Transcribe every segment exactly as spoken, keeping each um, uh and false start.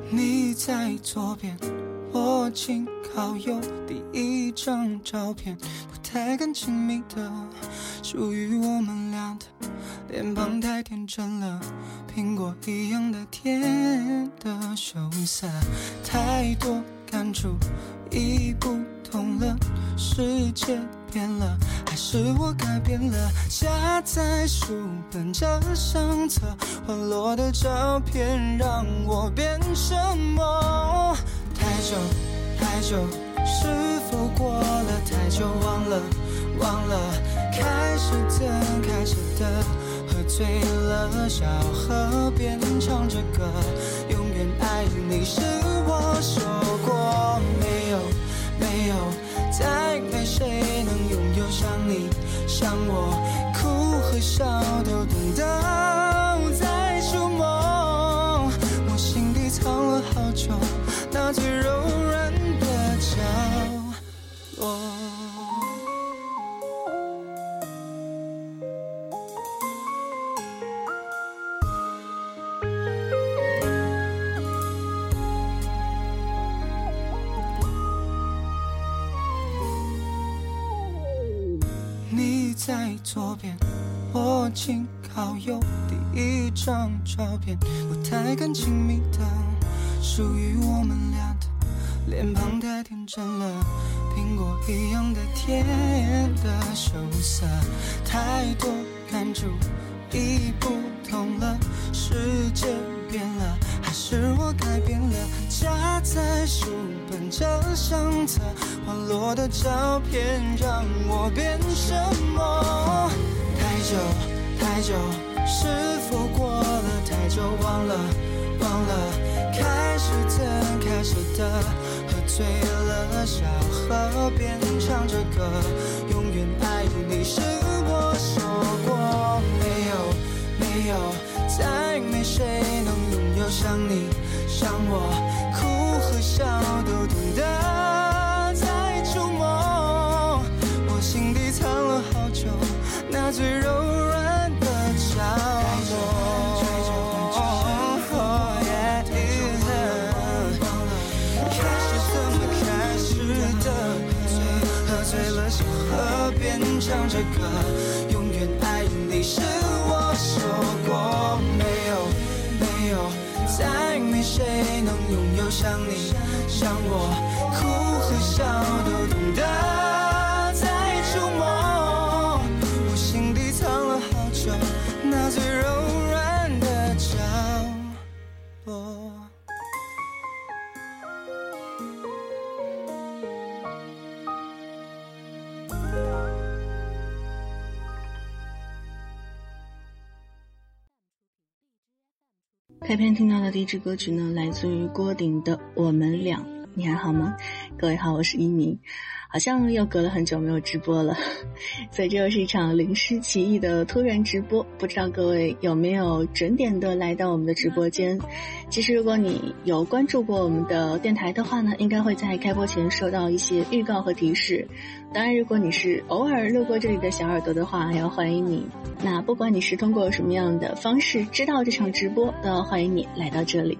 你在左边，我紧靠右，第一张照片不太敢亲密的，属于我们俩的脸庞太天真了，苹果一样的甜的羞涩，太多感触已不同了，世界变了，还是我改变了？夹在书本这相册，滑落的照片让我变什么？太久太久，是否过了太久？忘了忘了，开始的开始的，喝醉了，小河边唱着歌，永远爱你是我说过，没有没有，再没谁能拥有像你像我，哭和笑都懂得在触摸，我心底藏了好久那最柔软的角落。你在左边，我紧靠右，第一张照片不太敢亲密的，属于我们俩的脸庞太天真了，苹果一样的甜的羞涩，太多感触已不同了，世界变了，还是我改变了？夹在书本这相册，滑落的照片让我变什么？太久太久，是否过了太久？忘了忘了，开始的开始的，喝醉了，小河边唱着歌，永远爱你是我说过，没有没有，再没谁能拥有像你像我，哭和笑都懂得在触摸，我心底藏了好久那最柔软的角落。小河边唱着歌，永远爱你是我说过，没有没有，再没谁能拥有像你像我，哭和笑都懂得在触摸，我心底藏了好久那最柔软的角落。 开篇听到的第一支歌曲呢，来自于郭顶的《我们俩》。你还好吗？各位好，我是一鸣。好像又隔了很久没有直播了，所以这又是一场临时起意的突然直播，不知道各位有没有准点的来到我们的直播间。其实如果你有关注过我们的电台的话呢，应该会在开播前收到一些预告和提示。当然如果你是偶尔路过这里的小耳朵的话，还要欢迎你。那不管你是通过什么样的方式知道这场直播，都要欢迎你来到这里。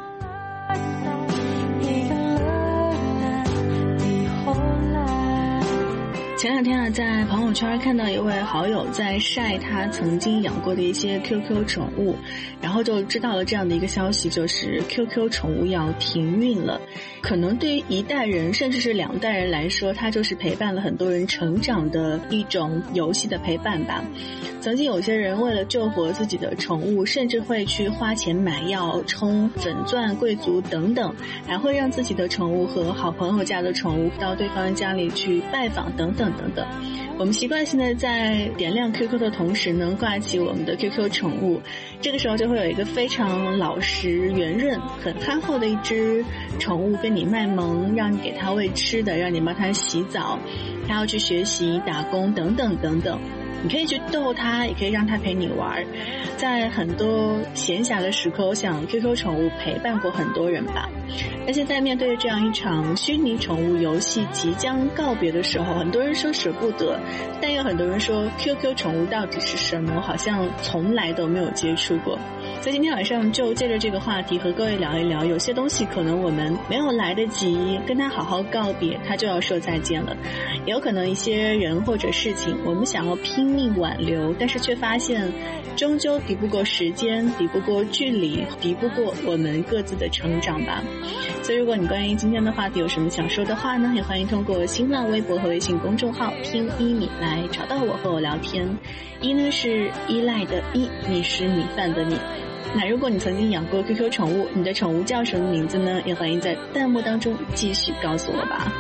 前两天啊，在朋友圈看到一位好友在晒他曾经养过的一些 Q Q 宠物，然后就知道了这样的一个消息，就是 Q Q 宠物要停运了。可能对于一代人甚至是两代人来说，它就是陪伴了很多人成长的一种游戏的陪伴吧。曾经有些人为了救活自己的宠物，甚至会去花钱买药、充粉钻、贵族等等，还会让自己的宠物和好朋友家的宠物到对方家里去拜访等等等等。我们习惯性的在点亮 Q Q 的同时能挂起我们的 Q Q 宠物，这个时候就会有一个非常老实圆润很憨厚的一只宠物跟你卖萌，让你给它喂吃的，让你帮它洗澡，它要去学习打工等等等等。你可以去逗它，也可以让它陪你玩。在很多闲暇的时刻，我想 Q Q 宠物陪伴过很多人吧。而且在面对这样一场虚拟宠物游戏即将告别的时候，很多人说舍不得，但有很多人说 Q Q 宠物到底是什么，好像从来都没有接触过。 所以今天晚上就借着这个话题和各位聊一聊，有些东西可能我们没有来得及跟他好好告别，他就要说再见了。也有可能一些人或者事情我们想要拼命挽留，但是却发现终究敌不过时间，敌不过距离，敌不过我们各自的成长吧。所以如果你关于今天的话题有什么想说的话呢，也欢迎通过新浪微博和微信公众号听一米来找到我和我聊天。一呢是依赖的依，米是米饭的米。那如果你曾经养过 Q Q 宠物，你的宠物叫什么名字呢？也欢迎在弹幕当中继续告诉我吧。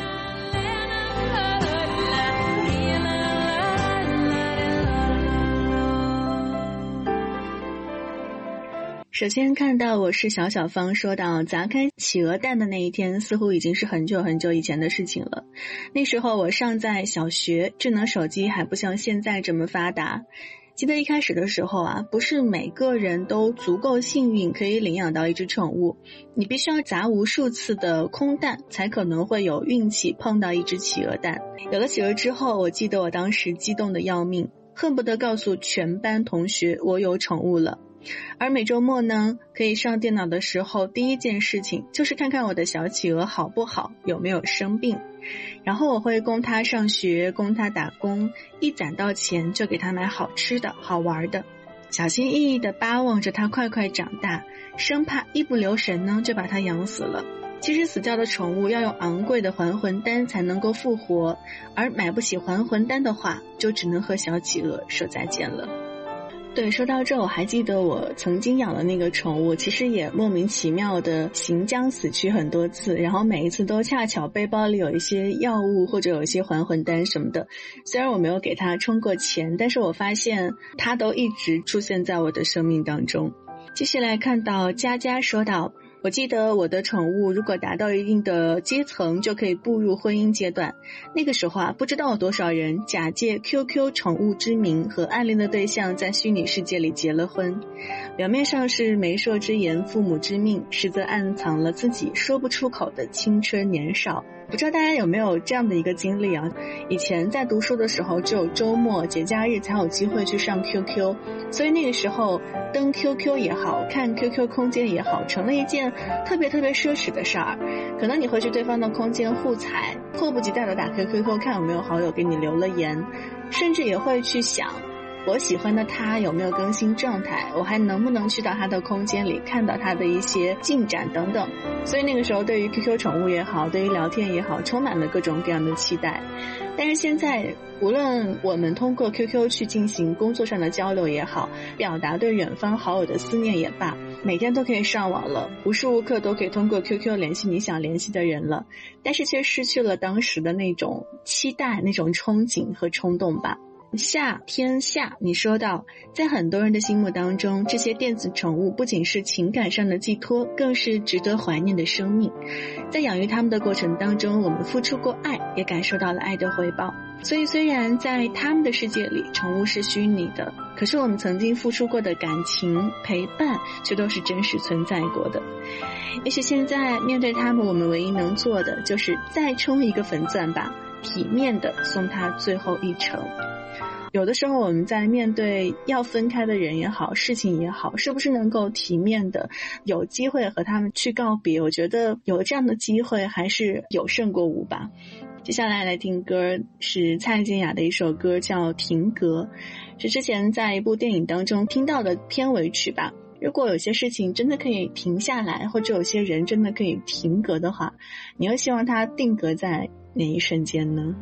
首先看到我是小小芳说到砸开企鹅蛋的那一天，似乎已经是很久很久以前的事情了。那时候我尚在小学，智能手机还不像现在这么发达。记得一开始的时候啊，不是每个人都足够幸运可以领养到一只宠物，你必须要砸无数次的空蛋才可能会有运气碰到一只企鹅蛋。有了企鹅之后，我记得我当时激动得要命，恨不得告诉全班同学我有宠物了。而每周末呢，可以上电脑的时候，第一件事情就是看看我的小企鹅好不好，有没有生病。然后我会供他上学，供他打工，一攒到钱就给他买好吃的好玩的，小心翼翼地巴望着他快快长大，生怕一不留神呢就把他养死了。其实死掉的宠物要用昂贵的还魂丹才能够复活，而买不起还魂丹的话，就只能和小企鹅说再见了。对，说到这我还记得我曾经养的那个宠物，其实也莫名其妙的行将死去很多次，然后每一次都恰巧背包里有一些药物或者有一些还魂丹什么的。虽然我没有给它充过钱，但是我发现它都一直出现在我的生命当中。继续来看到佳佳说到，我记得我的宠物如果达到一定的阶层就可以步入婚姻阶段，那个时候啊，不知道有多少人假借 Q Q 宠物之名和暗恋的对象在虚拟世界里结了婚，表面上是媒妁之言父母之命，实则暗藏了自己说不出口的青春年少。不知道大家有没有这样的一个经历啊？以前在读书的时候，只有周末节假日才有机会去上 Q Q， 所以那个时候登 Q Q 也好，看 Q Q 空间也好，成了一件特别特别奢侈的事儿。可能你会去对方的空间互踩，迫不及待的打开 Q Q 看有没有好友给你留了言，甚至也会去想我喜欢的他有没有更新状态，我还能不能去到他的空间里看到他的一些进展等等。所以那个时候对于 Q Q 宠物也好，对于聊天也好，充满了各种各样的期待。但是现在无论我们通过 Q Q 去进行工作上的交流也好，表达对远方好友的思念也罢，每天都可以上网了，无时无刻都可以通过 Q Q 联系你想联系的人了，但是却失去了当时的那种期待，那种憧憬和冲动吧。夏天夏，你说到，在很多人的心目当中，这些电子宠物不仅是情感上的寄托，更是值得怀念的生命。在养育他们的过程当中，我们付出过爱，也感受到了爱的回报。所以虽然在他们的世界里，宠物是虚拟的，可是我们曾经付出过的感情陪伴却都是真实存在过的。也许现在面对他们，我们唯一能做的就是再充一个粉钻吧，体面的送他最后一程。有的时候我们在面对要分开的人也好，事情也好，是不是能够体面的有机会和他们去告别，我觉得有这样的机会还是有胜过无吧。接下来来听歌，是蔡健雅的一首歌叫《停格》，是之前在一部电影当中听到的片尾曲吧。如果有些事情真的可以停下来，或者有些人真的可以停格的话，你会希望它定格在哪一瞬间呢？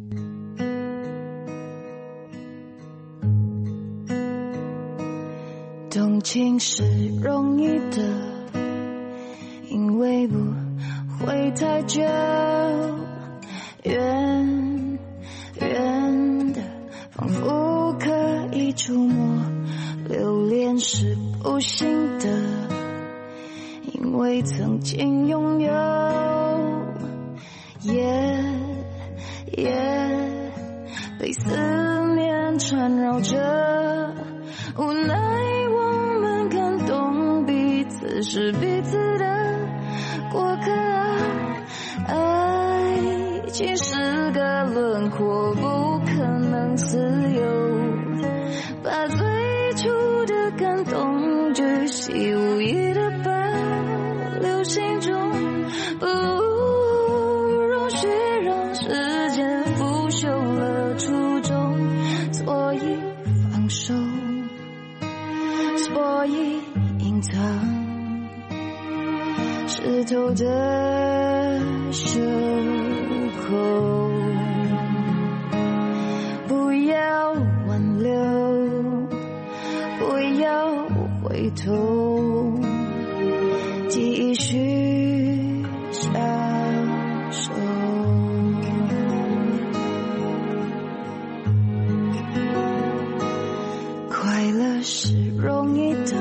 动情是容易的，因为不会太久，远远的仿佛可以触摸，留恋是不行的，因为曾经拥有，也也被思念缠绕着，无奈我们感动彼此是彼此的过客，爱情是个轮廓，不可能自由，把最初的感动只湿透的袖口，不要挽留，不要回头，继续享受。快乐是容易的，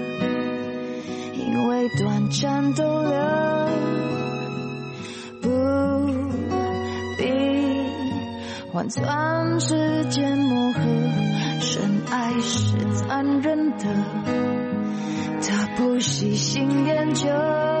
因为短暂逗留，不必换算时间磨合。深爱是残忍的，他不细心研究，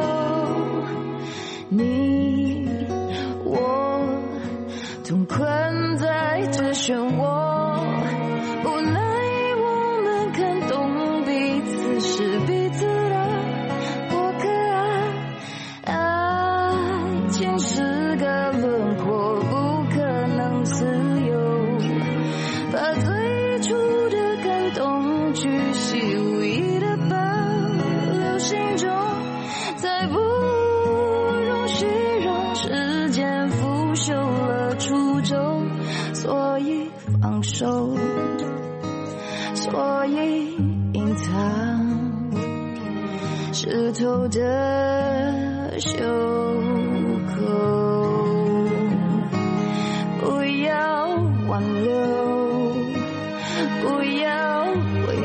你我同困在这漩涡，无奈我们看懂彼此是彼此的过客啊，爱情是个轮廓，不可能自由，把最初的感动巨细无遗的保留心中，再不容许让时间腐朽了初衷，所以放手，所以隐藏湿透的袖口，不要挽留，不要回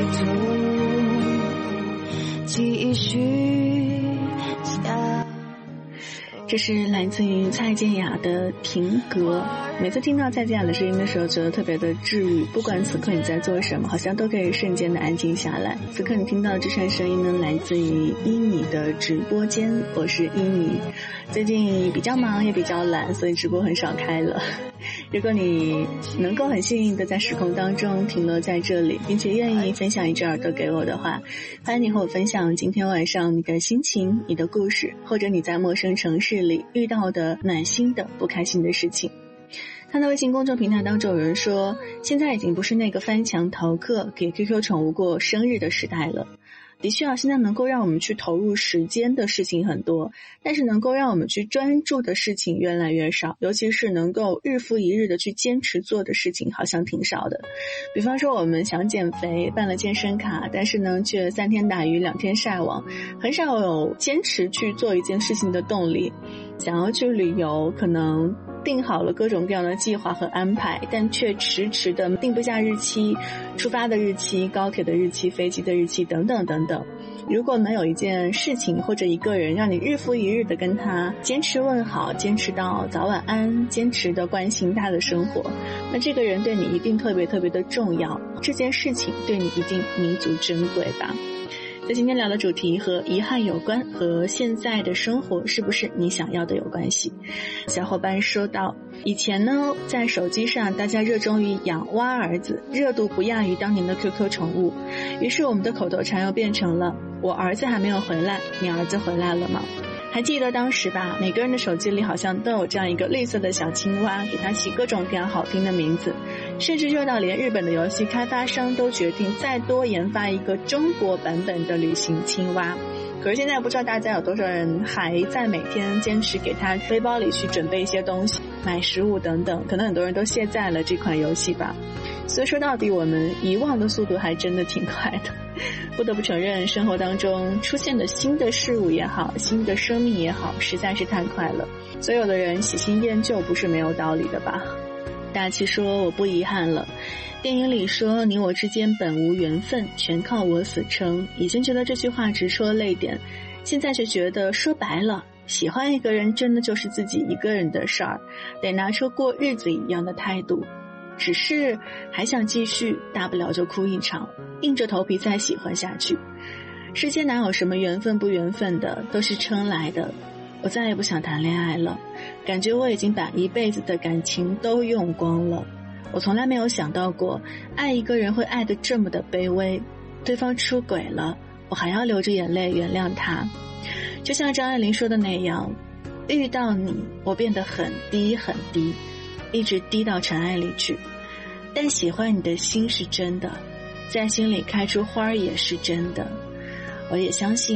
头，继续下。 这是来自于蔡健雅的停格。每次听到蔡健雅的声音的时候，觉得特别的治愈，不管此刻你在做什么，好像都可以瞬间的安静下来。此刻你听到的这串声音呢，来自于依米的直播间，我是依米。最近比较忙也比较懒，所以直播很少开了。如果你能够很幸运的在时空当中停留在这里，并且愿意分享一只耳朵给我的话，欢迎你和我分享今天晚上你的心情、你的故事，或者你在陌生城市里遇到的暖心的不开心的事情。看到微信公众平台当中有人说，现在已经不是那个翻墙逃课给 Q Q 宠物过生日的时代了。的确啊，现在能够让我们去投入时间的事情很多，但是能够让我们去专注的事情越来越少，尤其是能够日复一日的去坚持做的事情好像挺少的。比方说我们想减肥，办了健身卡，但是呢却三天打鱼两天晒网，很少有坚持去做一件事情的动力。想要去旅游，可能定好了各种各样的计划和安排，但却迟迟的定不下日期，出发的日期、高铁的日期、飞机的日期等等等等。如果能有一件事情或者一个人让你日复一日的跟他坚持问好，坚持到早晚安，坚持的关心他的生活，那这个人对你一定特别特别的重要，这件事情对你一定弥足珍贵吧。在今天聊的主题和遗憾有关，和现在的生活是不是你想要的有关系。小伙伴说到，以前呢在手机上大家热衷于养蛙儿子，热度不亚于当年的 Q Q 宠物，于是我们的口头禅又变成了我儿子还没有回来，你儿子回来了吗？还记得当时吧，每个人的手机里好像都有这样一个绿色的小青蛙，给它起各种各样好听的名字，甚至热到连日本的游戏开发商都决定再多研发一个中国版本的旅行青蛙。可是现在不知道大家有多少人还在每天坚持给他背包里去准备一些东西，买食物等等，可能很多人都卸载了这款游戏吧。所以说到底我们遗忘的速度还真的挺快的。不得不承认，生活当中出现的新的事物也好，新的生命也好，实在是太快了。所有的人喜新厌旧不是没有道理的吧。大气说我不遗憾了，电影里说你我之间本无缘分，全靠我死撑，以前觉得这句话直戳泪点，现在却觉得说白了，喜欢一个人真的就是自己一个人的事儿，得拿出过日子一样的态度。只是还想继续，大不了就哭一场，硬着头皮再喜欢下去。世间哪有什么缘分不缘分的，都是撑来的。我再也不想谈恋爱了，感觉我已经把一辈子的感情都用光了。我从来没有想到过，爱一个人会爱得这么的卑微。对方出轨了，我还要流着眼泪原谅他。就像张爱玲说的那样，遇到你，我变得很低很低，一直低到尘埃里去。但喜欢你的心是真的，在心里开出花也是真的。我也相信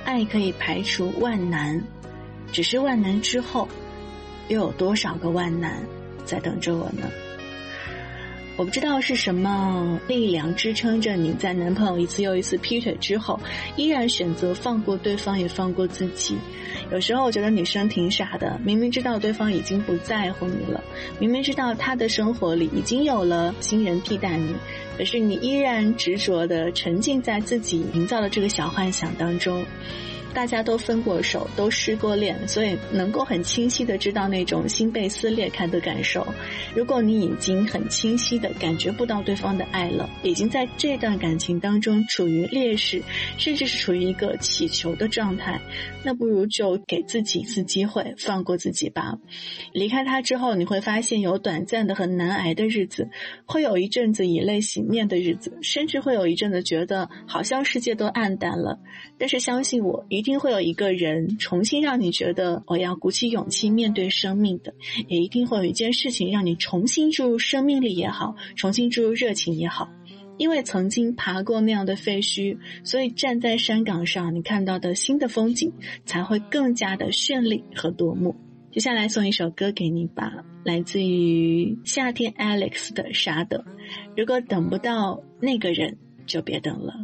爱可以排除万难，只是万难之后，又有多少个万难在等着我呢？我不知道是什么力量支撑着你在男朋友一次又一次劈腿之后，依然选择放过对方也放过自己。有时候我觉得女生挺傻的，明明知道对方已经不在乎你了，明明知道他的生活里已经有了新人替代你，可是你依然执着地沉浸在自己营造的这个小幻想当中。大家都分过手，都失过恋，所以能够很清晰地知道那种心被撕裂开的感受。如果你已经很清晰地感觉不到对方的爱了，已经在这段感情当中处于劣势，甚至是处于一个乞求的状态，那不如就给自己一次机会，放过自己吧。离开他之后，你会发现有短暂的很难挨的日子，会有一阵子以泪洗面的日子，甚至会有一阵子觉得好像世界都暗淡了。但是相信我，一定会有一个人重新让你觉得我要鼓起勇气面对生命的，也一定会有一件事情让你重新注入生命力也好，重新注入热情也好。因为曾经爬过那样的废墟，所以站在山岗上，你看到的新的风景才会更加的绚丽和夺目。接下来送一首歌给你吧，来自于夏天 Alex 的傻等。如果等不到那个人，就别等了。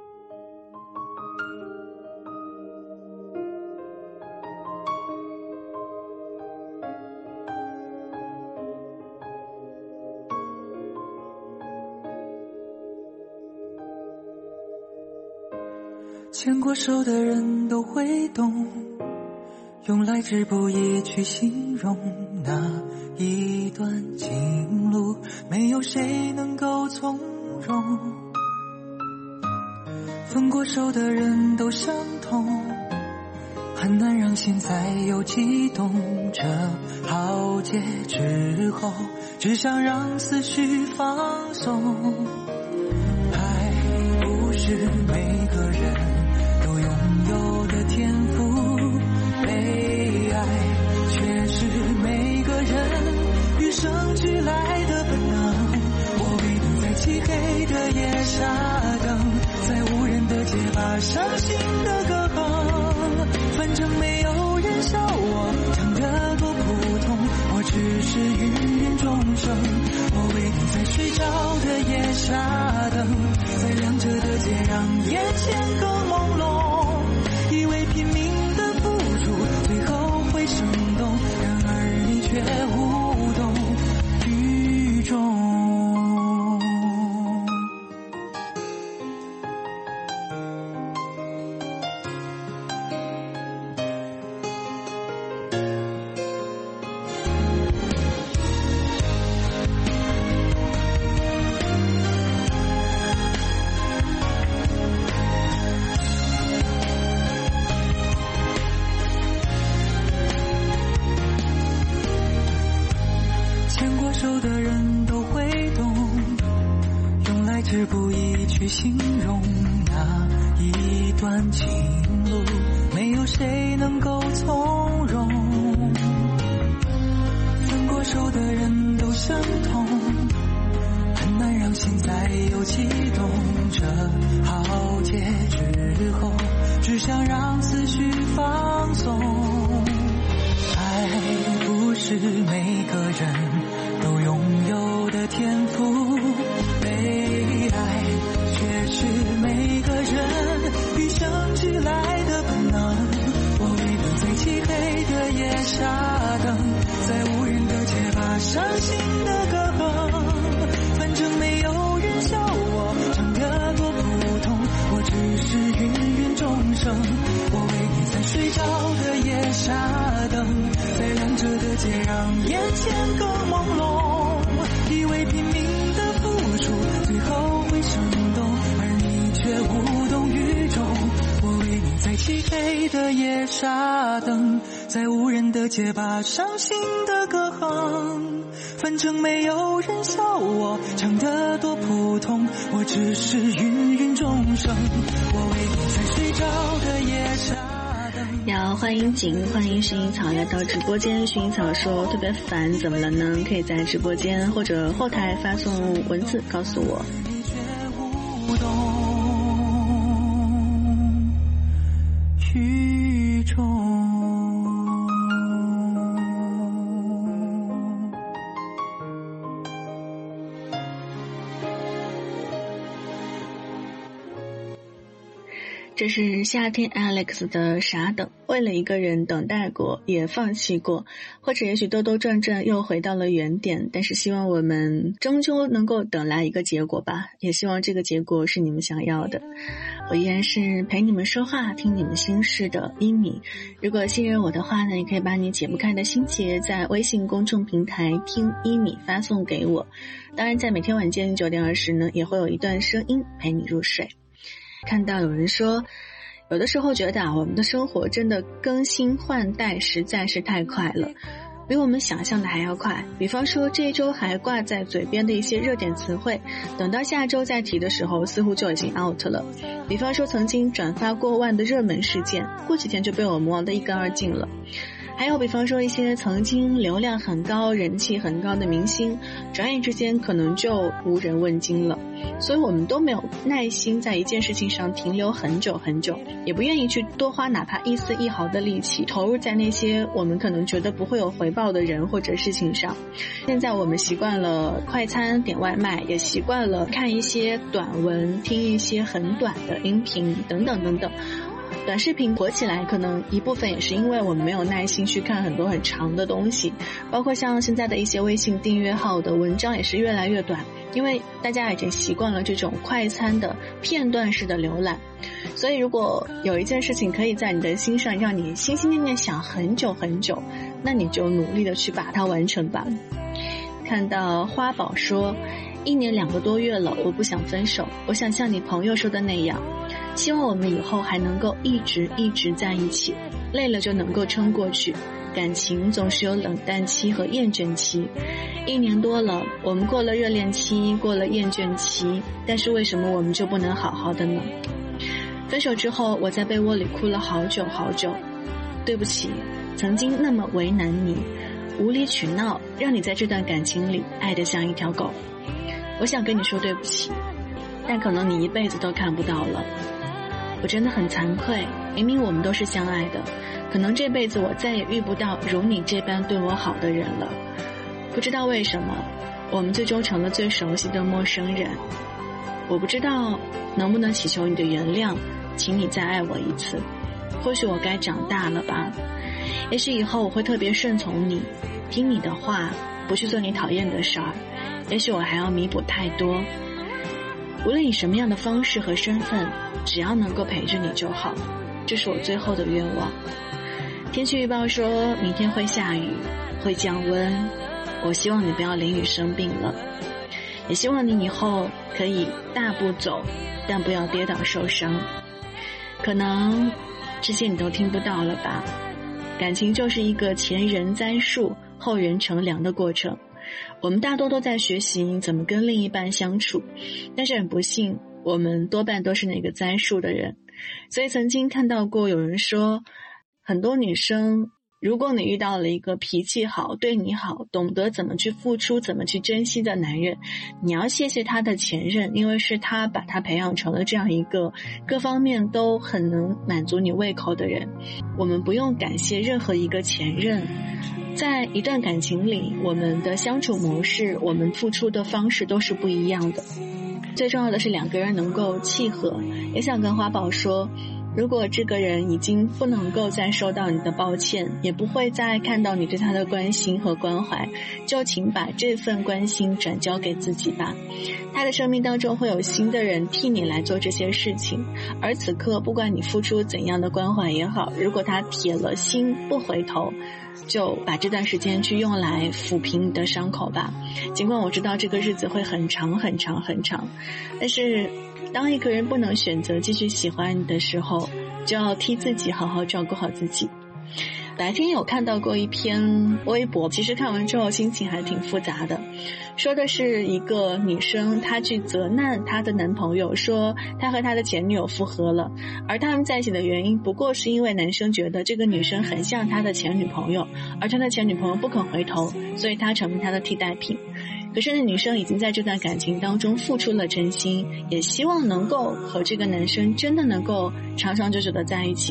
牵过手的人都会懂，用来之不易去形容那一段情路，没有谁能够从容。分过手的人都伤痛，很难让心再有悸动。这浩劫之后，只想让思绪放松。爱不是每个人都拥有的天赋，被爱却是每个人与生俱来的本能。我被等在漆黑的夜下等，在无人的街把伤心的歌哼，反正没有人笑我唱得多普通，我只是芸芸众生。我被等在睡着的夜下等，在亮着的街让眼前更朦胧，以为拼命的付出最后会生动，然而你却无动于衷。不易去形容那一段情路，没有谁能够从容。分过手的人都伤痛，很难让心再有悸动。这浩劫之后，只想让思绪放松。爱不是每个人都拥有的天赋，被爱却是每个人与生俱来的本能。我被等在漆黑的夜下等，在无人的街把伤心的歌哼，反正没有人笑我唱得多普通，我只是芸芸众生。我为你在睡着的夜下等，在亮着的街让眼前更朦胧，以为拼命的付出最后会生动，而你却无动于衷。我为你在漆黑的夜下等，在无人的街把伤心的歌哼，反正没有人笑我唱得多普通，我只是芸芸众生。我为你在睡着的夜下等。 要欢迎景，欢迎薰衣草来到直播间。薰衣草说特别烦，怎么了呢？可以在直播间或者后台发送文字告诉我。 中。 这是夏天 Alex 的傻等，为了一个人等待过，也放弃过，或者也许兜兜转转又回到了原点，但是希望我们终究能够等来一个结果吧，也希望这个结果是你们想要的。我依然是陪你们说话听你们心事的一米，如果信任我的话呢，也可以把你解不开的心结在微信公众平台听一米发送给我，当然在每天晚间九点二十呢，也会有一段声音陪你入睡。看到有人说，有的时候觉得啊，我们的生活真的更新换代实在是太快了，比我们想象的还要快。比方说这一周还挂在嘴边的一些热点词汇，等到下周再提的时候似乎就已经 out 了。比方说曾经转发过万的热门事件，过几天就被我们忘得一干二净了。还有比方说一些曾经流量很高人气很高的明星，转眼之间可能就无人问津了。所以我们都没有耐心在一件事情上停留很久很久，也不愿意去多花哪怕一丝一毫的力气投入在那些我们可能觉得不会有回报的人或者事情上。现在我们习惯了快餐点外卖，也习惯了看一些短文，听一些很短的音频等等等等。短视频火起来可能一部分也是因为我们没有耐心去看很多很长的东西，包括像现在的一些微信订阅号的文章也是越来越短，因为大家已经习惯了这种快餐的片段式的浏览。所以如果有一件事情可以在你的心上让你心心念念想很久很久，那你就努力的去把它完成吧。看到花宝说，一年两个多月了，我不想分手，我想像你朋友说的那样，希望我们以后还能够一直一直在一起，累了就能够撑过去。感情总是有冷淡期和厌倦期，一年多了，我们过了热恋期，过了厌倦期，但是为什么我们就不能好好的呢？分手之后，我在被窝里哭了好久好久，对不起，曾经那么为难你，无理取闹，让你在这段感情里爱得像一条狗。我想跟你说对不起，但可能你一辈子都看不到了。我真的很惭愧，明明我们都是相爱的，可能这辈子我再也遇不到如你这般对我好的人了。不知道为什么，我们最终成了最熟悉的陌生人。我不知道能不能祈求你的原谅，请你再爱我一次。或许我该长大了吧，也许以后我会特别顺从你，听你的话，不去做你讨厌的事儿。也许我还要弥补太多，无论以什么样的方式和身份，只要能够陪着你就好，这是我最后的愿望。天气预报说明天会下雨，会降温，我希望你不要淋雨生病了，也希望你以后可以大步走，但不要跌倒受伤。可能这些你都听不到了吧，感情就是一个前人栽树后人乘凉的过程，我们大多都在学习怎么跟另一半相处，但是很不幸，我们多半都是那个栽树的人。所以曾经看到过有人说，很多女生，如果你遇到了一个脾气好，对你好，懂得怎么去付出，怎么去珍惜的男人，你要谢谢他的前任，因为是他把他培养成了这样一个各方面都很能满足你胃口的人。我们不用感谢任何一个前任，在一段感情里，我们的相处模式，我们付出的方式都是不一样的，最重要的是两个人能够契合。也想跟花宝说，如果这个人已经不能够再收到你的抱歉，也不会再看到你对他的关心和关怀，就请把这份关心转交给自己吧。他的生命当中会有新的人替你来做这些事情，而此刻不管你付出怎样的关怀也好，如果他铁了心不回头，就把这段时间去用来抚平你的伤口吧。尽管我知道这个日子会很长很长很长，但是当一个人不能选择继续喜欢你的时候，就要替自己好好照顾好自己。白天有看到过一篇微博，其实看完之后心情还挺复杂的，说的是一个女生，她去责难她的男朋友，说她和她的前女友复合了，而他们在一起的原因不过是因为男生觉得这个女生很像他的前女朋友，而他的前女朋友不肯回头，所以他成了他的替代品。可是那女生已经在这段感情当中付出了真心，也希望能够和这个男生真的能够长长久久的在一起，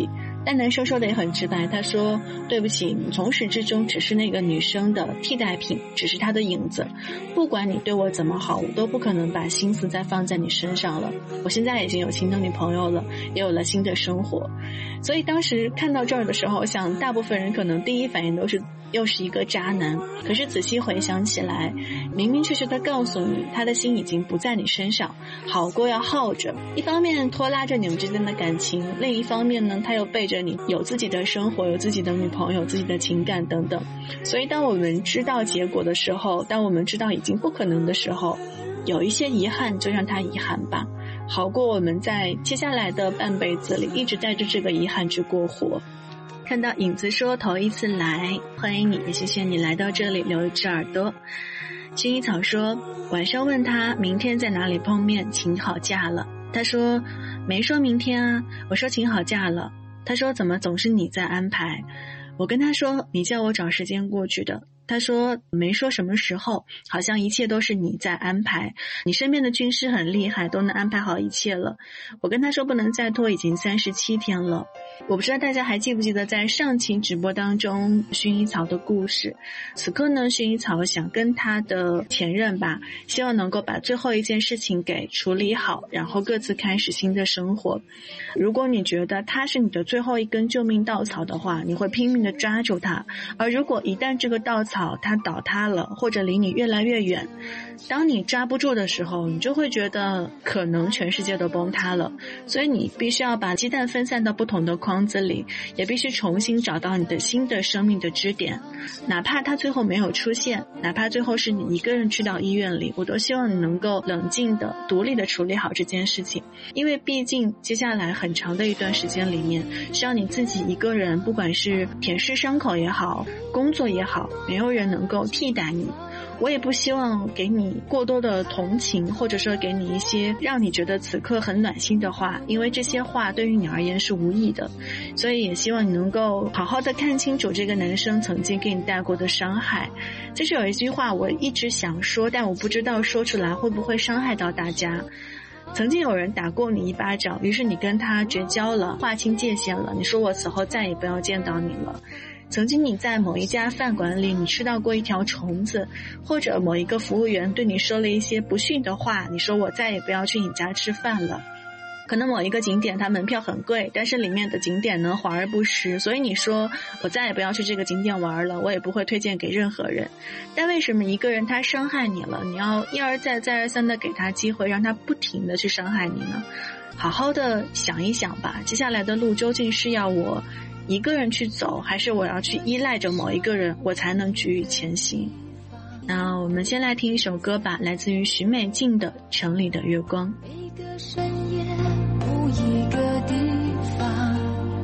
但男生说的也很直白，他说对不起，你从始至终只是那个女生的替代品，只是她的影子，不管你对我怎么好，我都不可能把心思再放在你身上了，我现在已经有新的女朋友了，也有了新的生活。所以当时看到这儿的时候，我想大部分人可能第一反应都是又是一个渣男，可是仔细回想起来，明明确确的告诉你他的心已经不在你身上，好过要耗着，一方面拖拉着你们之间的感情，另一方面呢，他又背着你有自己的生活，有自己的女朋友，自己的情感等等。所以当我们知道结果的时候，当我们知道已经不可能的时候，有一些遗憾就让它遗憾吧，好过我们在接下来的半辈子里一直带着这个遗憾去过活。看到影子说头一次来，欢迎你，也谢谢你来到这里留一只耳朵。薰衣草说晚上问他明天在哪里碰面，请好假了，他说没说明天啊，我说请好假了，他说怎么总是你在安排，我跟他说你叫我找时间过去的，他说没说什么时候，好像一切都是你在安排，你身边的军师很厉害，都能安排好一切了。我跟他说不能再拖，已经三十七天了。我不知道大家还记不记得在上期直播当中薰衣草的故事。此刻呢，薰衣草想跟他的前任吧，希望能够把最后一件事情给处理好，然后各自开始新的生活。如果你觉得他是你的最后一根救命稻草的话，你会拼命的抓住他，而如果一旦这个稻草它倒塌了，或者离你越来越远，当你抓不住的时候，你就会觉得可能全世界都崩塌了。所以你必须要把鸡蛋分散到不同的筐子里，也必须重新找到你的新的生命的支点，哪怕它最后没有出现，哪怕最后是你一个人去到医院里，我都希望你能够冷静的独立的处理好这件事情。因为毕竟接下来很长的一段时间里面，需要你自己一个人，不管是舔舐伤口也好，工作也好，没有人能够替代你。我也不希望给你过多的同情，或者说给你一些让你觉得此刻很暖心的话，因为这些话对于你而言是无益的。所以也希望你能够好好的看清楚这个男生曾经给你带过的伤害。就是有一句话我一直想说，但我不知道说出来会不会伤害到大家。曾经有人打过你一巴掌，于是你跟他绝交了，划清界限了，你说我此后再也不要见到你了。曾经你在某一家饭馆里，你吃到过一条虫子，或者某一个服务员对你说了一些不逊的话，你说我再也不要去你家吃饭了。可能某一个景点它门票很贵，但是里面的景点呢华而不实，所以你说我再也不要去这个景点玩了，我也不会推荐给任何人。但为什么一个人他伤害你了，你要一而再再而三的给他机会，让他不停的去伤害你呢？好好的想一想吧，接下来的路究竟是要我一个人去走，还是我要去依赖着某一个人我才能举羽前行？那我们先来听一首歌吧，来自于许美静的《城里的月光》。 每个深夜不一个地方，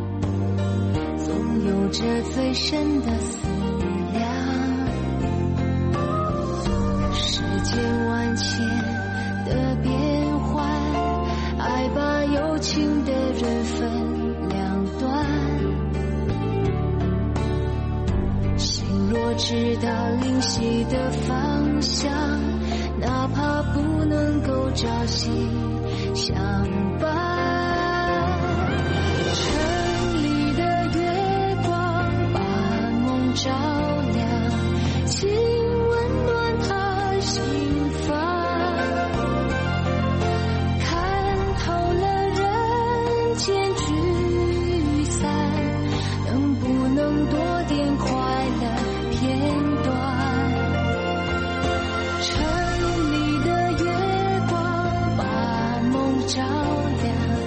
总有着最深的思量，世间万千的变幻，爱把有情的人分两端，心若知道灵犀的方向，哪怕不能够朝夕相伴。城里的月光把梦照亮，请温暖他心房，看透了人间聚散，能不能多点快乐片段？城里的月光把梦照亮，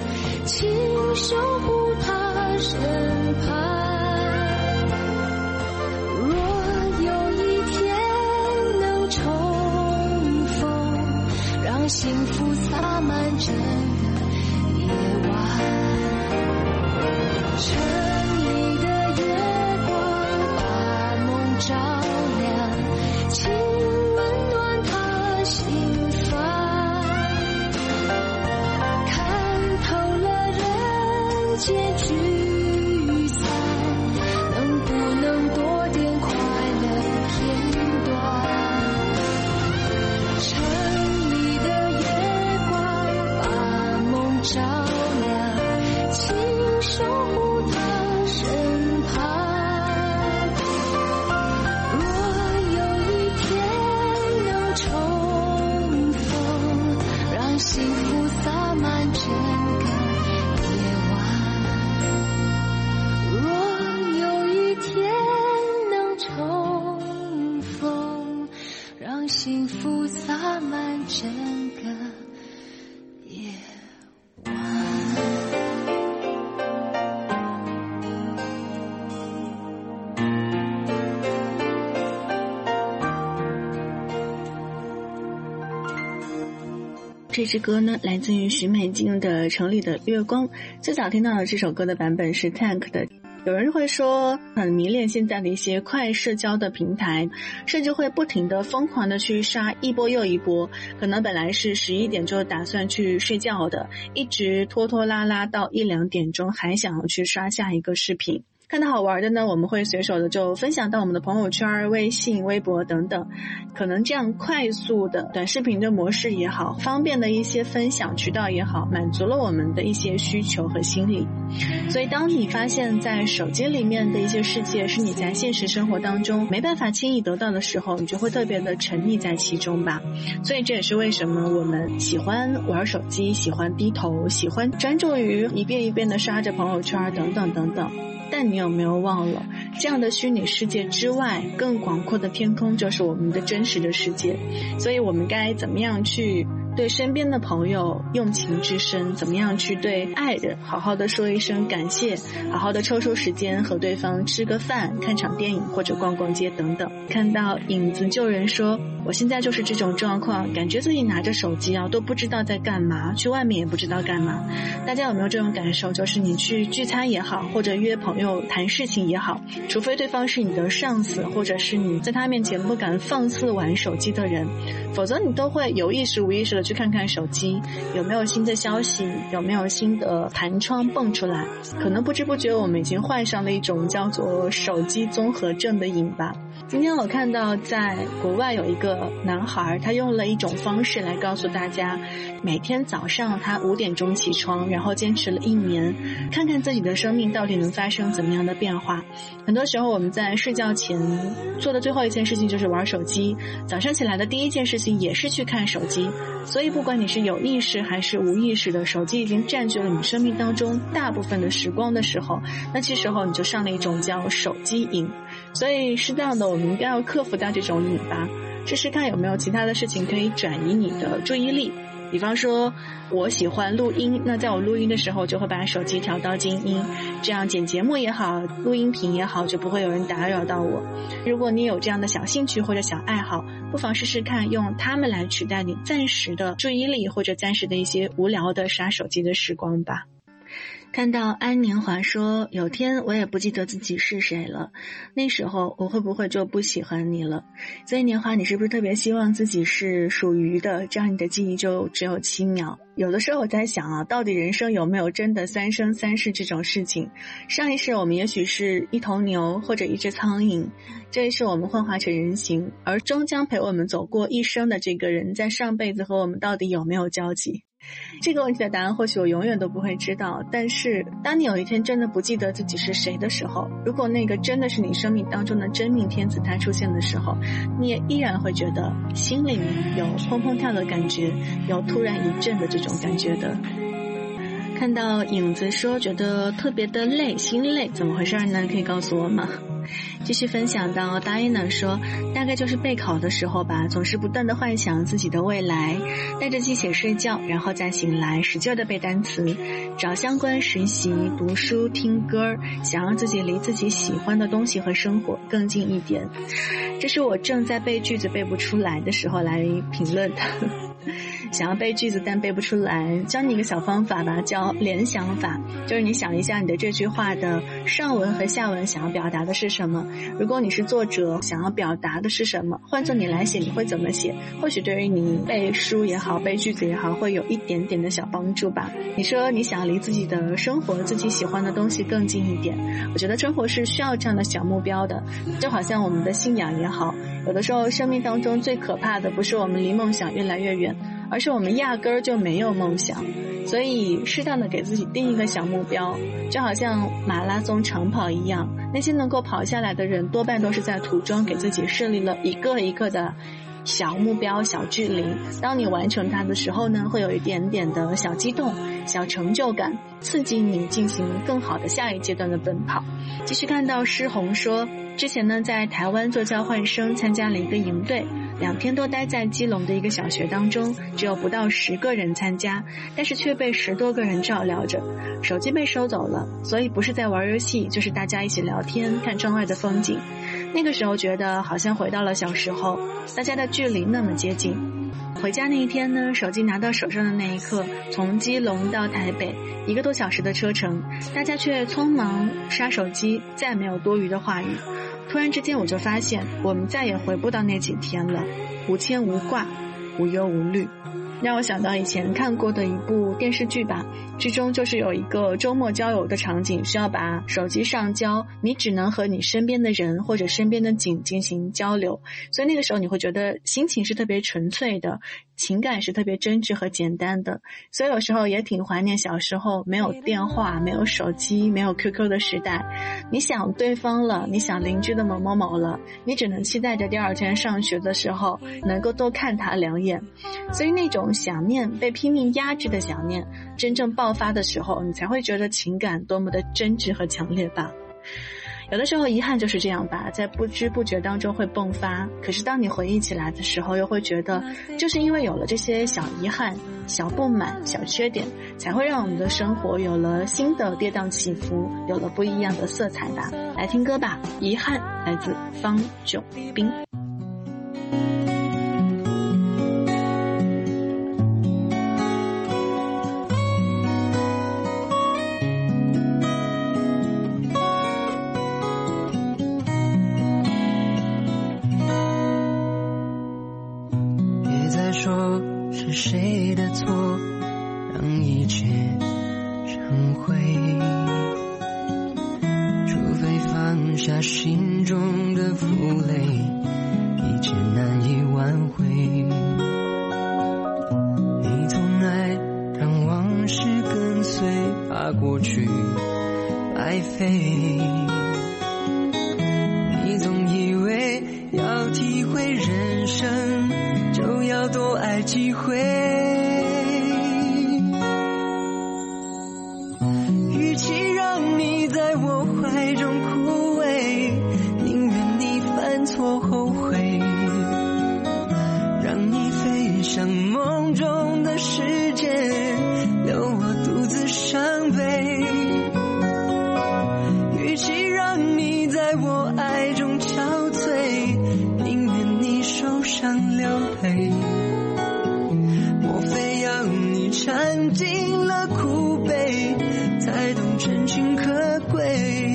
这支歌呢来自于许美静的《城里的月光》，最早听到的这首歌的版本是 Tank 的。有人会说很迷恋现在的一些快社交的平台，甚至会不停的疯狂的去刷一波又一波，可能本来是十一点就打算去睡觉的，一直拖拖拉拉到一两点钟还想要去刷下一个视频。看到好玩的呢，我们会随手的就分享到我们的朋友圈、微信、微博等等，可能这样快速的短视频的模式也好，方便的一些分享渠道也好，满足了我们的一些需求和心理。所以当你发现在手机里面的一些世界是你在现实生活当中没办法轻易得到的时候，你就会特别的沉溺在其中吧。所以这也是为什么我们喜欢玩手机，喜欢低头，喜欢专注于一遍一遍的刷着朋友圈等等等等。但你有没有忘了，这样的虚拟世界之外，更广阔的天空就是我们的真实的世界。所以我们该怎么样去对身边的朋友用情至深，怎么样去对爱人好好的说一声感谢，好好的抽出时间和对方吃个饭，看场电影或者逛逛街等等。看到影子救人说，我现在就是这种状况，感觉自己拿着手机啊都不知道在干嘛，去外面也不知道干嘛。大家有没有这种感受，就是你去聚餐也好，或者约朋友谈事情也好，除非对方是你的上司，或者是你在他面前不敢放肆玩手机的人，否则你都会有意识无意识的去看看手机，有没有新的消息，有没有新的弹窗蹦出来。可能不知不觉我们已经患上了一种叫做手机综合症的瘾吧。今天我看到在国外有一个男孩，他用了一种方式来告诉大家，每天早上他五点钟起床，然后坚持了一年，看看自己的生命到底能发生怎么样的变化。很多时候我们在睡觉前做的最后一件事情就是玩手机，早上起来的第一件事情也是去看手机。所以不管你是有意识还是无意识的，手机已经占据了你生命当中大部分的时光的时候，那这时候你就上了一种叫手机瘾。所以适当的我们应该要克服掉这种瘾吧，试试看有没有其他的事情可以转移你的注意力。比方说我喜欢录音，那在我录音的时候就会把手机调到静音，这样剪节目也好，录音频也好，就不会有人打扰到我。如果你有这样的小兴趣或者小爱好，不妨试试看用它们来取代你暂时的注意力，或者暂时的一些无聊的刷手机的时光吧。看到安年华说，有天我也不记得自己是谁了，那时候我会不会就不喜欢你了。所以年华，你是不是特别希望自己是属鱼的，这样你的记忆就只有七秒。有的时候我在想啊，到底人生有没有真的三生三世这种事情？上一世我们也许是一头牛或者一只苍蝇，这一世我们幻化成人形，而终将陪我们走过一生的这个人，在上辈子和我们到底有没有交集？这个问题的答案或许我永远都不会知道，但是当你有一天真的不记得自己是谁的时候，如果那个真的是你生命当中的真命天子他出现的时候，你也依然会觉得心里面有砰砰跳的感觉，有突然一震的这种感觉的。看到影子说觉得特别的累，心累，怎么回事呢？可以告诉我吗？继续分享到 Diana 说，大概就是备考的时候吧，总是不断的幻想自己的未来，带着鸡血睡觉，然后再醒来使劲的背单词，找相关实习，读书，听歌，想让自己离自己喜欢的东西和生活更近一点。这是我正在背句子背不出来的时候来评论的。想要背句子但背不出来，教你一个小方法吧，叫联想法。就是你想一下你的这句话的上文和下文想要表达的是什么，如果你是作者，想要表达的是什么，换作你来写你会怎么写，或许对于你背书也好，背句子也好，会有一点点的小帮助吧。你说你想离自己的生活，自己喜欢的东西更近一点，我觉得生活是需要这样的小目标的。就好像我们的信仰也好，有的时候生命当中最可怕的不是我们离梦想越来越远，而是我们压根儿就没有梦想。所以适当的给自己定一个小目标，就好像马拉松长跑一样，那些能够跑下来的人多半都是在途中给自己设立了一个一个的小目标、小距离。当你完成它的时候呢，会有一点点的小激动、小成就感，刺激你进行更好的下一阶段的奔跑。继续看到诗红说，之前呢在台湾做交换生，参加了一个营队，两天都待在基隆的一个小学当中，只有不到十个人参加，但是却被十多个人照料着。手机被收走了，所以不是在玩游戏，就是大家一起聊天，看窗外的风景。那个时候觉得好像回到了小时候，大家的距离那么接近。 回家那一天呢，手机拿到手上的那一刻，从基隆到台北一个多小时的车程，大家却匆忙刷手机，再没有多余的话语。突然之间我就发现，我们再也回不到那几天了，无牵无挂，无忧无虑。让我想到以前看过的一部电视剧吧，剧中就是有一个周末郊游的场景，需要把手机上交，你只能和你身边的人或者身边的景进行交流，所以那个时候你会觉得心情是特别纯粹的，情感是特别真挚和简单的。所以有时候也挺怀念小时候没有电话，没有手机，没有 Q Q 的时代。你想对方了，你想邻居的某某某了，你只能期待着第二天上学的时候能够多看他两眼。所以那种想念，被拼命压制的想念，真正爆发的时候，你才会觉得情感多么的真挚和强烈吧。有的时候遗憾就是这样吧，在不知不觉当中会迸发，可是当你回忆起来的时候，又会觉得就是因为有了这些小遗憾、小不满、小缺点，才会让我们的生活有了新的跌宕起伏，有了不一样的色彩吧。来听歌吧，遗憾来自方炯斌。 说是谁的错让一切成灰，除非放下心中的负累，一切难以挽回。你总爱让往事跟随，怕过去白费。你总以为要体会人生就要多爱几回，与其让你在我怀中枯萎，宁愿你犯错后悔，让你飞向梦中的世界，留我独自伤悲。与其让你在我爱中憔悴，宁愿你受伤流泪，莫非要你尝尽了苦悲，才懂真情可贵。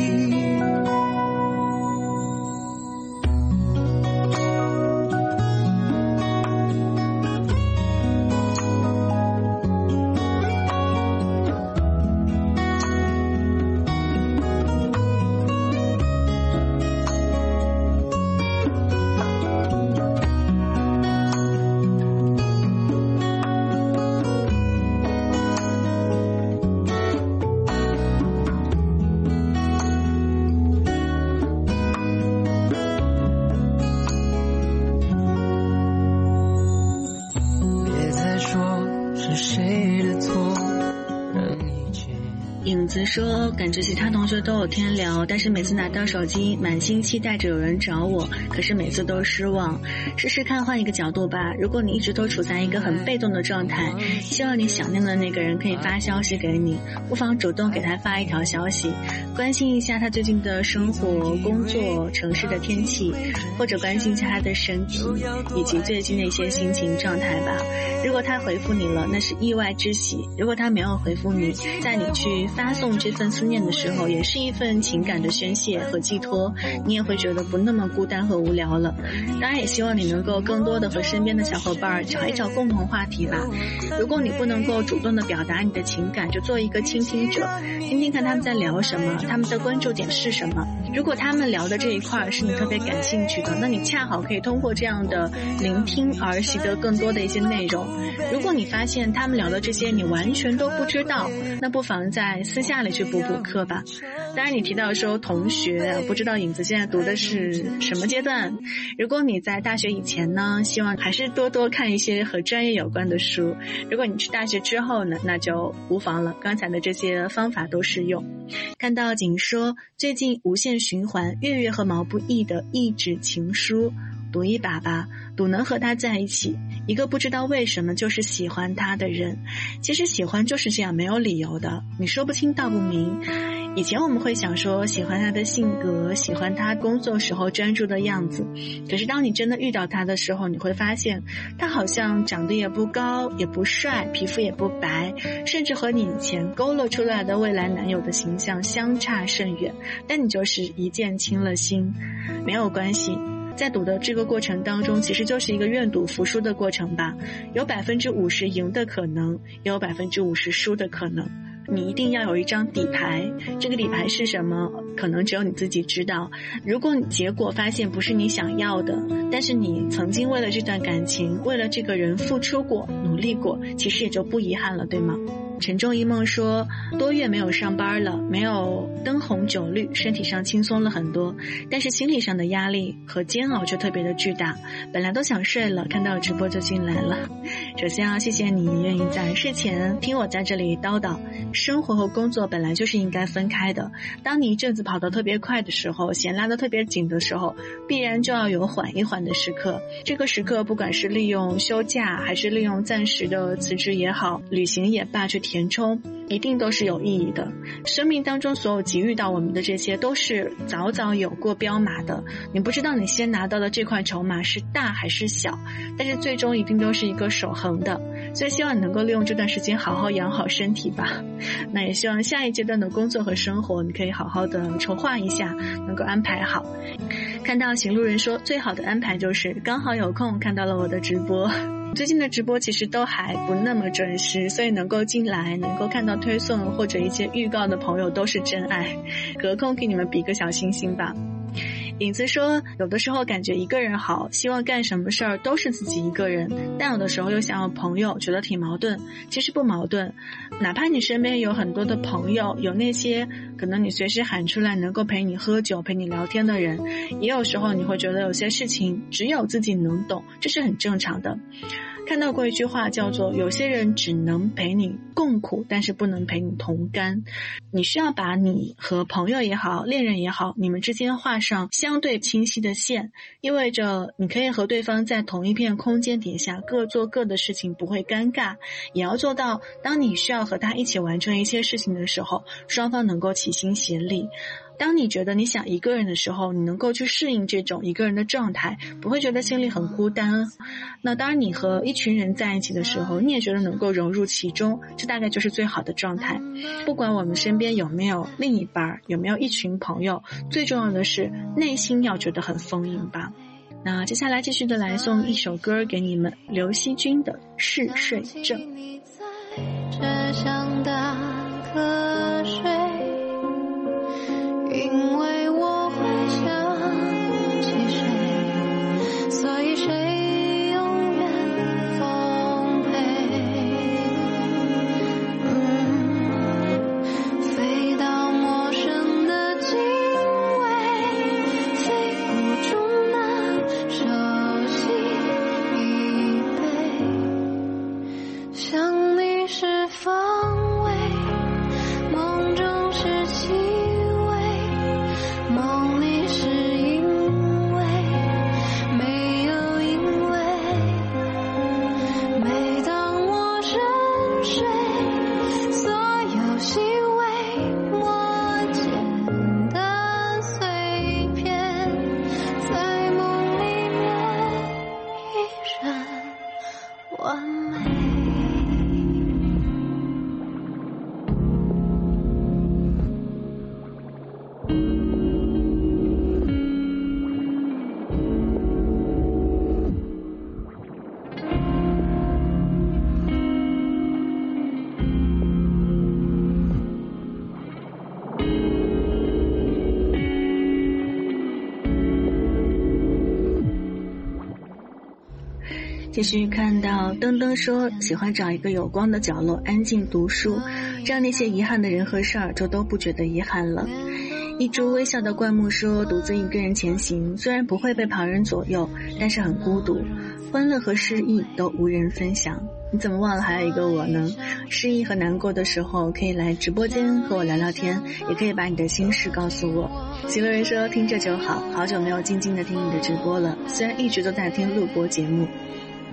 影子说感觉其他同学都有天聊，但是每次拿到手机满心期待着有人找我，可是每次都失望。试试看换一个角度吧，如果你一直都处在一个很被动的状态，希望你想念的那个人可以发消息给你，不妨主动给他发一条消息，关心一下他最近的生活、工作、城市的天气，或者关心一下他的身体以及最近的一些心情状态吧。如果他回复你了，那是意外之喜；如果他没有回复你，在你去发送这份思念的时候，也是一份情感的宣泄和寄托，你也会觉得不那么孤单和无聊了。当然也希望你能够更多的和身边的小伙伴找一找共同话题吧。如果你不能够主动的表达你的情感，就做一个倾听者，听听看他们在聊什么，他们的关注点是什么。如果他们聊的这一块是你特别感兴趣的，那你恰好可以通过这样的聆听而习得更多的一些内容。如果你发现他们聊的这些你完全都不知道，那不妨在私下里去补补课吧。当然你提到说同学，不知道影子现在读的是什么阶段。如果你在大学以前呢，希望还是多多看一些和专业有关的书。如果你去大学之后呢，那就无妨了，刚才的这些方法都适用。看到景说最近无限循环月月和毛不易的一纸情书，赌一把吧，赌能和他在一起，一个不知道为什么就是喜欢他的人。其实喜欢就是这样，没有理由的，你说不清道不明， 以前我们会想说喜欢他的性格，喜欢他工作时候专注的样子，可是当你真的遇到他的时候，你会发现他好像长得也不高也不帅，皮肤也不白，甚至和你以前勾勒出来的未来男友的形象相差甚远，但你就是一见倾了心。没有关系，在赌的这个过程当中，其实就是一个愿赌服输的过程吧，有百分之五十赢的可能，也有百分之五十输的可能。你一定要有一张底牌，这个底牌是什么？可能只有你自己知道。如果你结果发现不是你想要的，但是你曾经为了这段感情，为了这个人付出过，努力过，其实也就不遗憾了，对吗？沉重一梦说，多月没有上班了，没有灯红酒绿，身体上轻松了很多，但是心理上的压力和煎熬却特别的巨大。本来都想睡了，看到直播就进来了。首先要谢谢你愿意在睡前听我在这里叨叨，生活和工作本来就是应该分开的。当你一阵子跑得特别快的时候，弦拉得特别紧的时候，必然就要有缓一缓的时刻。这个时刻不管是利用休假，还是利用暂时的辞职也好，旅行也罢，去填充，一定都是有意义的。生命当中所有给予到我们的这些都是早早有过标码的，你不知道你先拿到的这块筹码是大还是小，但是最终一定都是一个守恒的。所以希望你能够利用这段时间好好养好身体吧。那也希望下一阶段的工作和生活你可以好好的筹划一下，能够安排好。看到行路人说，最好的安排就是刚好有空看到了我的直播。最近的直播其实都还不那么准时，所以能够进来能够看到推送或者一些预告的朋友都是真爱，隔空给你们比个小星星吧。影子说，有的时候感觉一个人好，希望干什么事儿都是自己一个人，但有的时候又想要朋友，觉得挺矛盾。其实不矛盾，哪怕你身边有很多的朋友，有那些可能你随时喊出来能够陪你喝酒陪你聊天的人，也有时候你会觉得有些事情只有自己能懂，这是很正常的。看到过一句话叫做，有些人只能陪你共苦，但是不能陪你同甘。你需要把你和朋友也好，恋人也好，你们之间画上相对清晰的线，意味着你可以和对方在同一片空间底下各做各的事情，不会尴尬，也要做到当你需要和他一起完成一些事情的时候，双方能够齐心协力。当你觉得你想一个人的时候，你能够去适应这种一个人的状态，不会觉得心里很孤单。那当然你和一群人在一起的时候，你也觉得能够融入其中，这大概就是最好的状态。不管我们身边有没有另一半，有没有一群朋友，最重要的是内心要觉得很丰盈吧。那接下来继续的来送一首歌给你们，刘惜君的《嗜睡症》。 只想打瞌睡，因为我会想起谁，所以谁永远奉陪。嗯，飞到陌生的经纬，飞不出那熟悉依偎。想你是方位，梦中是气梦里是因为没有因为，每当我沉睡，所有细微末节的碎片，在梦里面依然完美。 继续看到登登说，喜欢找一个有光的角落安静读书，这样那些遗憾的人和事儿就都不觉得遗憾了。一株微笑的灌木说，独自一个人前行，虽然不会被旁人左右，但是很孤独，欢乐和失意都无人分享。你怎么忘了还有一个我呢？失意和难过的时候可以来直播间和我聊聊天，也可以把你的心事告诉我。行路人说，听着就好，好久没有静静的听你的直播了，虽然一直都在听录播节目。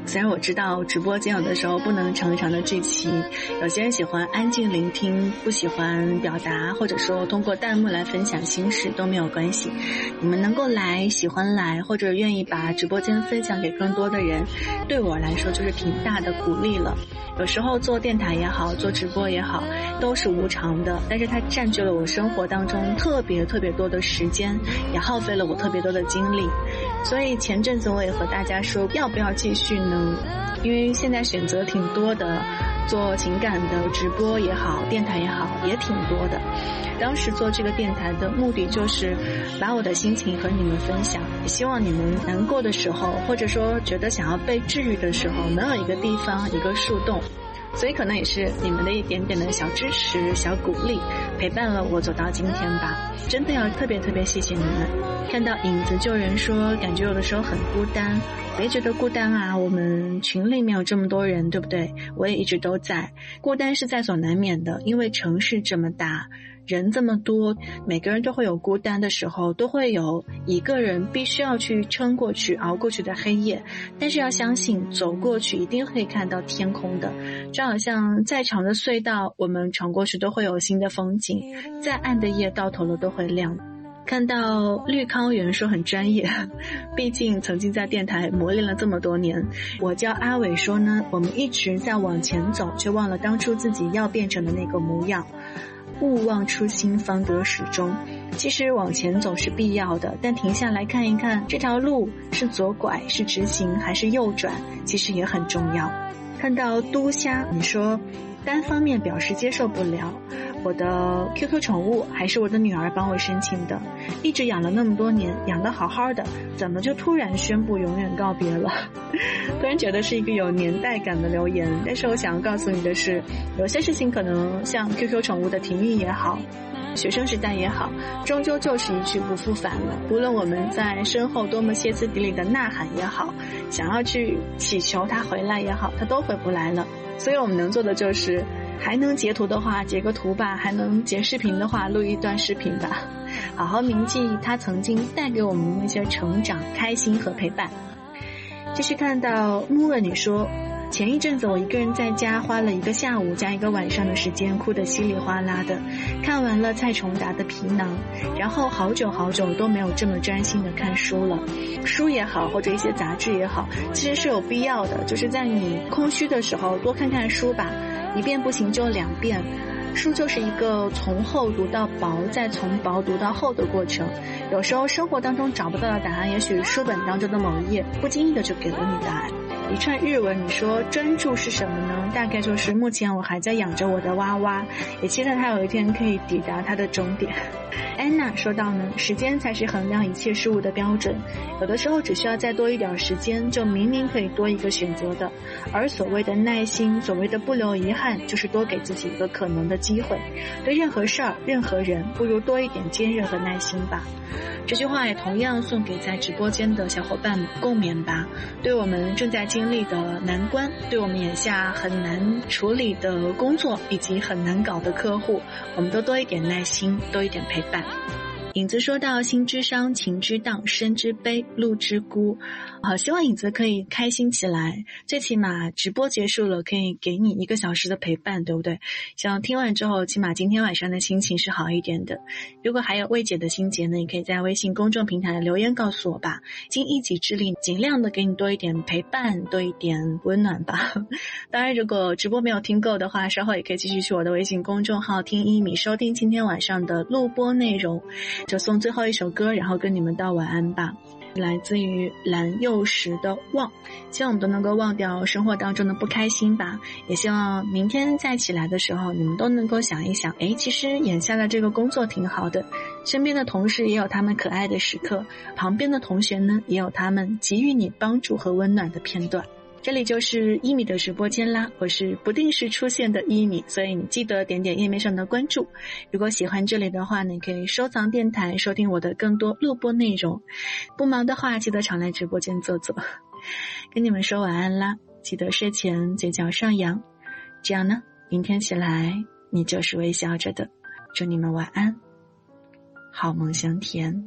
虽然我知道直播间有的时候不能长长的聚齐，有些人喜欢安静聆听，不喜欢表达，或者说通过弹幕来分享心事都没有关系。你们能够来，喜欢来，或者愿意把直播间分享给更多的人，对我来说就是挺大的鼓励了。有时候做电台也好，做直播也好，都是无偿的，但是它占据了我生活当中特别特别多的时间，也耗费了我特别多的精力。所以前阵子我也和大家说，要不要继续呢？因为现在选择挺多的，做情感的直播也好，电台也好，也挺多的。当时做这个电台的目的就是把我的心情和你们分享，也希望你们难过的时候，或者说觉得想要被治愈的时候，能有一个地方，一个树洞。所以可能也是你们的一点点的小支持、小鼓励，陪伴了我走到今天吧。真的要特别特别谢谢你们。看到影子救人说感觉有的时候很孤单，别觉得孤单啊，我们群里面有这么多人，对不对？我也一直都在。孤单是在所难免的，因为城市这么大，人这么多，每个人都会有孤单的时候，都会有一个人必须要去撑过去、熬过去的黑夜。但是要相信，走过去一定会看到天空的。就好像再长的隧道，我们闯过去都会有新的风景，再暗的夜到头了都会亮。看到绿康元说很专业，毕竟曾经在电台磨练了这么多年。我叫阿伟说呢，我们一直在往前走，却忘了当初自己要变成的那个模样。勿忘初心，方得始终。其实往前走是必要的，但停下来看一看这条路是左拐，是直行还是右转，其实也很重要。看到都虾，你说单方面表示接受不了，我的 Q Q 宠物还是我的女儿帮我申请的，一直养了那么多年，养得好好的，怎么就突然宣布永远告别了？突然觉得是一个有年代感的留言，但是我想要告诉你的是，有些事情可能像 Q Q 宠物的停运也好，学生时代也好，终究就是一去不复返了。无论我们在身后多么歇斯底里的呐喊也好，想要去祈求它回来也好，它都回不来了。所以我们能做的就是还能截图的话截个图吧，还能截视频的话录一段视频吧，好好铭记他曾经带给我们那些成长、开心和陪伴。继续看到木问你说，前一阵子我一个人在家花了一个下午加一个晚上的时间，哭得稀里哗啦的，看完了蔡崇达的皮囊，然后好久好久都没有这么专心的看书了。书也好，或者一些杂志也好，其实是有必要的，就是在你空虚的时候多看看书吧，一遍不行就两遍。书就是一个从厚读到薄，再从薄读到厚的过程。有时候生活当中找不到的答案，也许书本当中的某一页不经意的就给了你答案。一串日文，你说专注是什么呢？大概就是目前我还在养着我的娃娃，也期待它有一天可以抵达它的终点。安娜说到呢，时间才是衡量一切事物的标准，有的时候只需要再多一点时间，就明明可以多一个选择的。而所谓的耐心，所谓的不留遗憾，就是多给自己一个可能的机会。对任何事儿、任何人，不如多一点坚韧和耐心吧。这句话也同样送给在直播间的小伙伴们共勉吧。对我们正在经历的难关，对我们眼下很难处理的工作以及很难搞的客户，我们都多一点耐心，多一点陪伴。影子说到心之伤，情之荡，身之悲，路之孤。好，希望影子可以开心起来，最起码直播结束了可以给你一个小时的陪伴，对不对？希望听完之后起码今天晚上的心情是好一点的。如果还有未解的心结呢，你可以在微信公众平台留言告诉我吧，尽一己之力尽量的给你多一点陪伴，多一点温暖吧。当然如果直播没有听够的话，稍后也可以继续去我的微信公众号听一米收听今天晚上的录播内容。就送最后一首歌，然后跟你们道晚安吧。来自于蓝又时的忘，希望我们都能够忘掉生活当中的不开心吧，也希望明天再起来的时候你们都能够想一想，诶，其实眼下的这个工作挺好的，身边的同事也有他们可爱的时刻，旁边的同学呢也有他们给予你帮助和温暖的片段。这里就是一米的直播间啦，我是不定时出现的一米，所以你记得点点页面上的关注。如果喜欢这里的话呢，你可以收藏电台，收听我的更多录播内容。不忙的话，记得常来直播间坐坐。跟你们说晚安啦，记得睡前嘴角上扬，这样呢，明天起来你就是微笑着的。祝你们晚安，好梦香甜。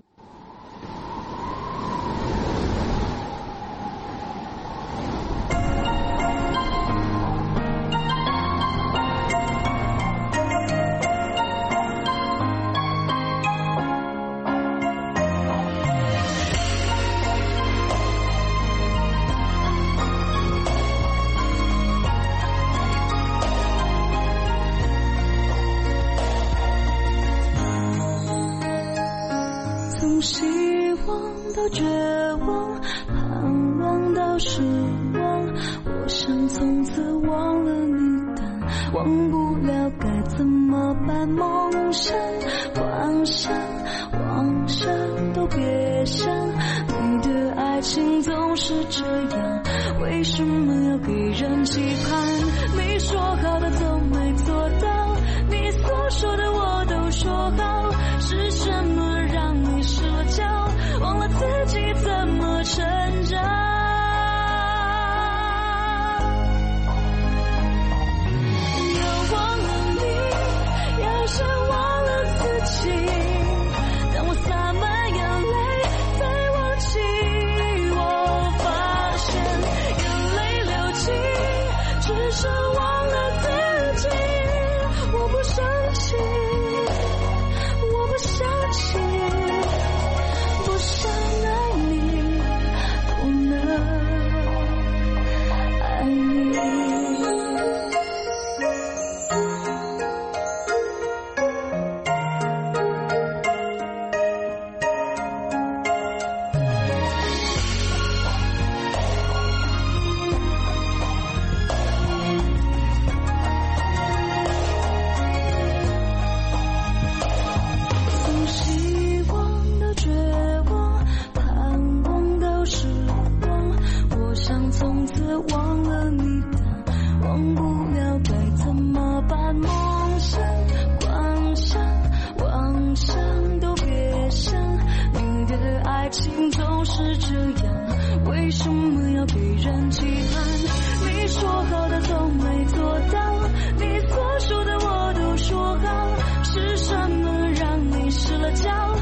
望到绝望，盼望到失望，我想从此忘了你，但忘不了该怎么办？梦想幻想妄想都别想，你的爱情总是这样，为什么要给人期盼？你说好的都没做到，你所说的我都说好，是什么让你失了焦，忘了自己怎么成长？要忘了你，要先忘了自己，当我洒满眼泪再忘记，我发现眼泪流尽，只剩忘了自己。我不生气，我不想起，不想爱你，不能爱你。从希望到绝望，盼望到失望，我想从此忘了你，但忘不了该怎么办？梦想幻想妄想都别想，你的爱情总是这样，为什么要给人期盼？你说好的都没做到，你所说的我都说好，是什么让你失了焦，